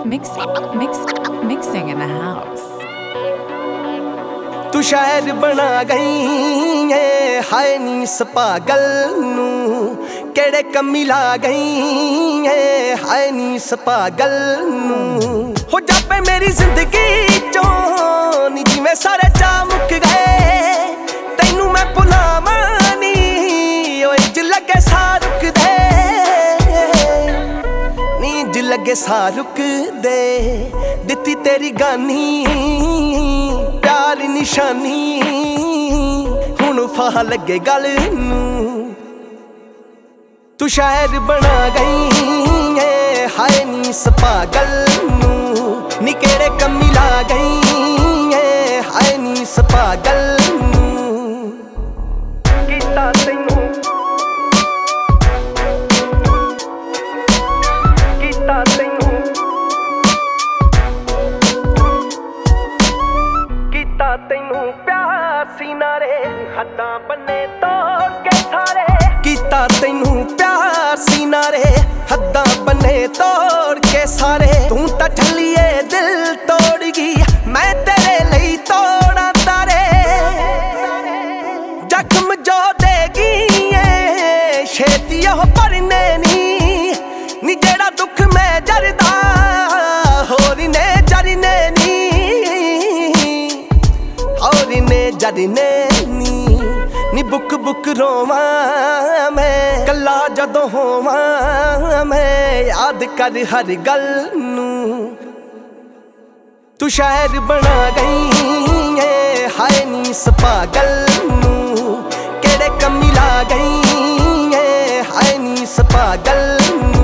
Mixing in the house. तू शायर बना गई है हाय नी इस पागल नू केड़े कमी ला गई है हाय नी इस पागल नू हो जापे मेरी जिंदगी चों नी जिवें सारे चा मुक गए तैनू मैं भुलावां नी ओए इंज लगे सा रुक दे नी इंज लगे सा रुक दे दित्ती तेरी गानी प्यार निशानी हुण फाह लगे गल नू तू शायर बना गई है हाय नी इस पागल नू नी केड़े कमी ला गई है हाय नी इस पागल नू कीता तैनू कीता तैनू तैनू प्यार सीना रे हद्दां बन्ने तोड़ के सारे कीता तैनू प्यार सीना रे हद्दां बन्ने तोड़ के सारे तू तां ठल्लिए दिल तोड़ गई मैं तेरे लई तोड़ा तारे जख्म जो देगी छेती ओह भरने नी जेड़ा दुख मैं जरदा होर ने जरने जरने नी बुक बुक रोवां मैं कल्ला जदों होवां मैं याद कर हर गल नू तू शायर बना गई है हाय नी इस पागल नू केड़े कमी ला गई है हाय नी इस पागल नू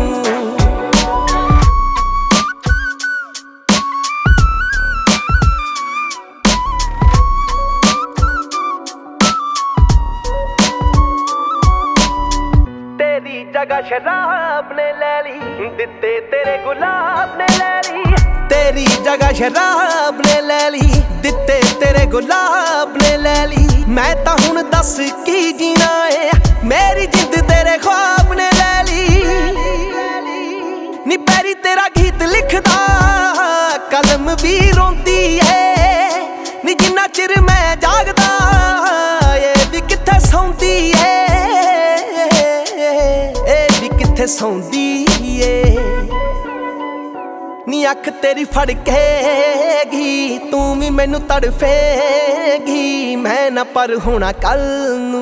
जगह शराब ने ले ली दिते तेरे गुलाब ने ले ली तेरी जगह शराब ने ले ली दिते तेरे गुलाब ने ले ली मैं तां हुण दस की जीना है मेरी जिंद तेरे ख्वाब ने ले ली नी पैरी तेरा गीत लिखदा कलम भी रोंदी है नी जिन्ना चिर मैं जागदा ये भी कित्थे सौंदी है किथे सौंदी ए नी अख तेरी फड़केगी तू भी मैनू तड़फेगी मैं ना पर होना कल नू